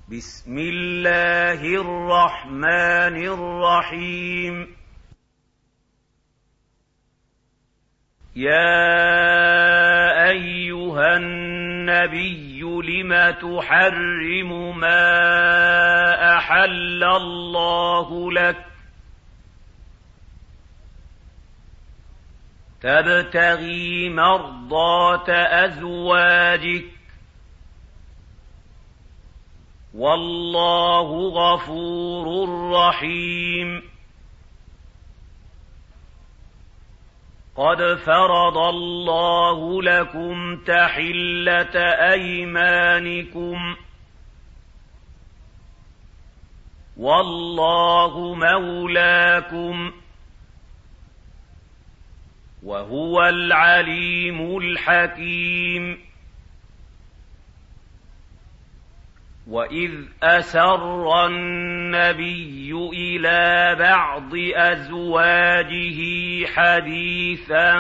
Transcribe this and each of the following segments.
بسم الله الرحمن الرحيم يا أيها النبي لم تحرم ما أحل الله لك تبتغي مرضات أزواجك والله غفور رحيم قد فرض الله لكم تحلة أيمانكم والله مولاكم وهو العليم الحكيم وإذ أسر النبي إلى بعض أزواجه حديثا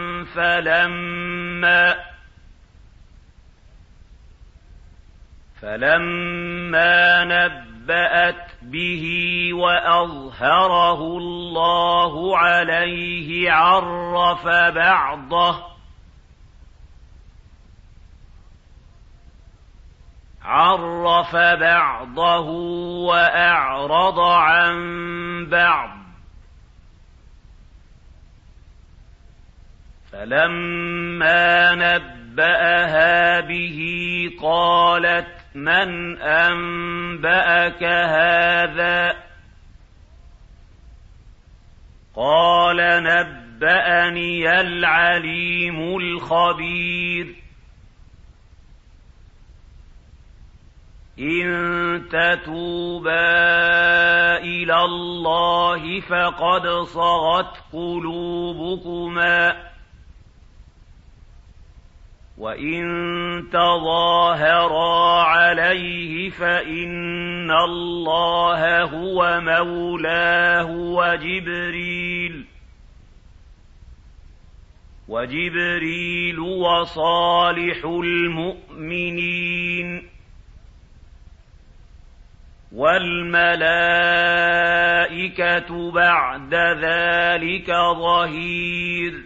فلما نبأت به وأظهره الله عليه عرف بعضه وأعرض عن بعض فلما نبأها به قالت من أنبأك هذا قال نبأني العليم الخبير إن تتوبا إلى الله فقد صغت قلوبكما وإن تظاهرا عليه فإن الله هو مولاه وجبريل وصالح المؤمنين والملائكة بعد ذلك ظهير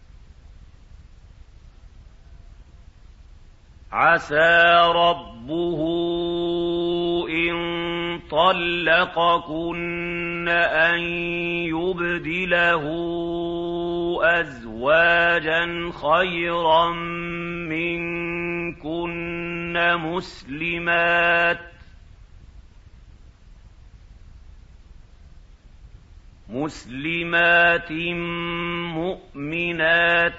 عسى ربه إن طلقكن أن يبدله أزواجا خيرا منكن مسلمات مؤمنات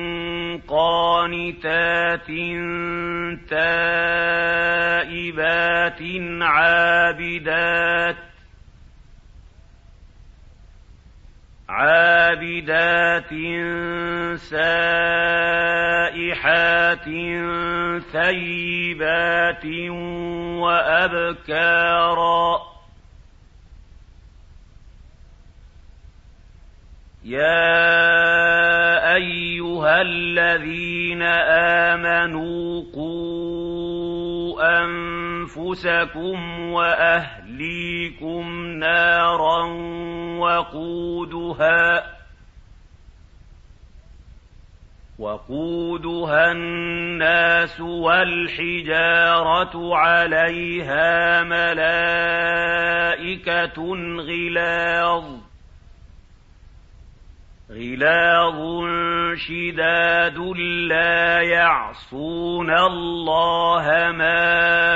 قانتات تائبات عابدات سائحات ثيبات وأبكارا يا أيها الذين آمنوا قوا أنفسكم وأهليكم نارا وقودها الناس والحجارة عليها ملائكة غلاظ شداد لا يعصون الله ما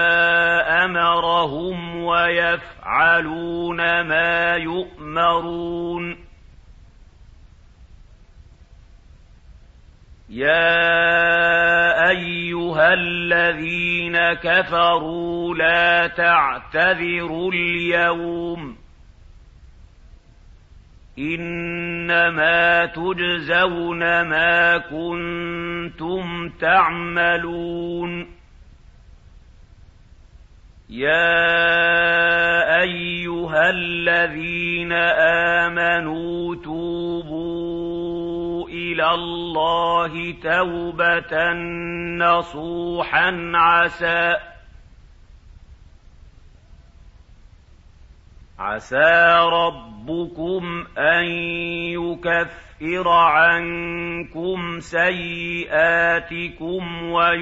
أمرهم ويفعلون ما يؤمرون يا أيها الذين كفروا لا تعتذروا اليوم إنما تجزون ما كنتم تعملون يا أيها الذين آمنوا توبوا إلى الله توبة نصوحا عسى ربكم أن يكفر عنكم سيئاتكم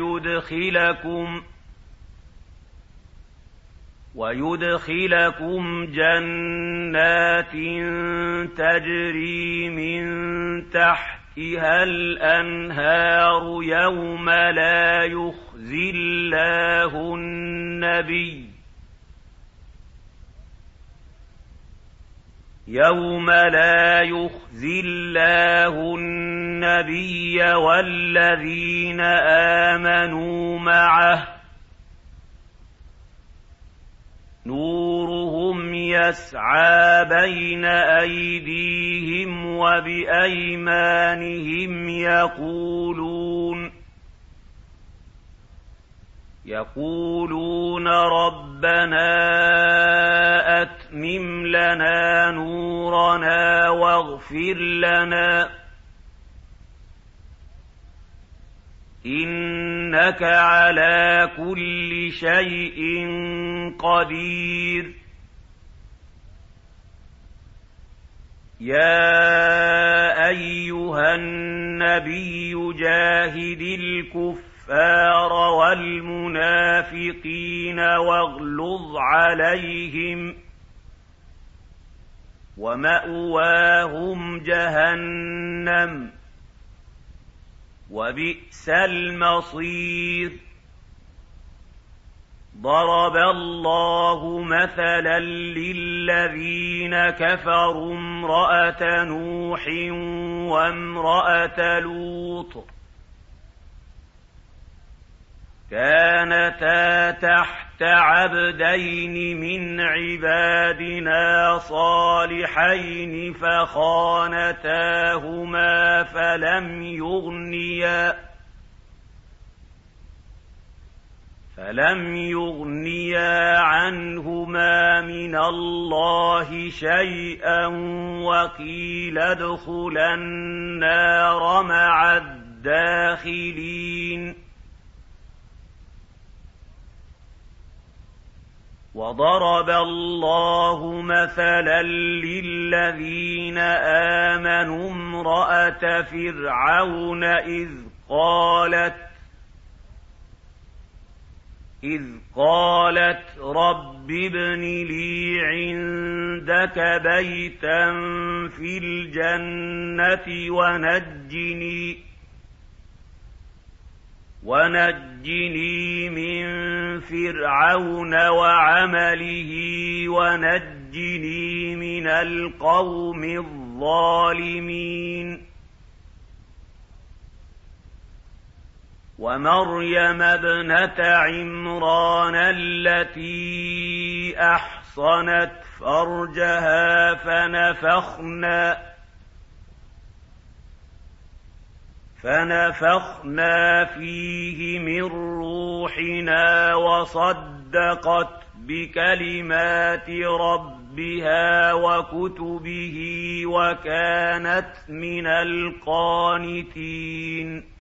ويدخلكم جنات تجري من تحتها الأنهار يوم لا يخزي الله النبي والذين آمنوا معه نورهم يسعى بين أيديهم وبأيمانهم يقولون ربنا أتمم لنا نورنا واغفر لنا إنك على كل شيء قدير يا أيها النبي جاهد الكفار والمنافقين واغلظ عليهم ومأواهم جهنم وبئس المصير ضرب الله مثلا للذين كفروا امرأة نوح وامرأة لوط كانتا تحت عبدين من عبادنا صالحين فخانتاهما فلم يغنيا عنهما من الله شيئا وقيل ادخلا النار مع الداخلين وضرب الله مثلا للذين آمنوا امرأة فرعون إذ قالت رب ابن لي عندك بيتا في الجنة ونجني من فرعون وعمله ونجني من القوم الظالمين ومريم ابنة عمران التي أحصنت فرجها فنفخنا فيه من روحنا وصدقت بكلمات ربها وكتبه وكانت من القانتين